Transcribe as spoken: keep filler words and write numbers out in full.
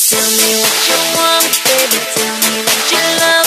Tell me what you want, baby, tell me what you love.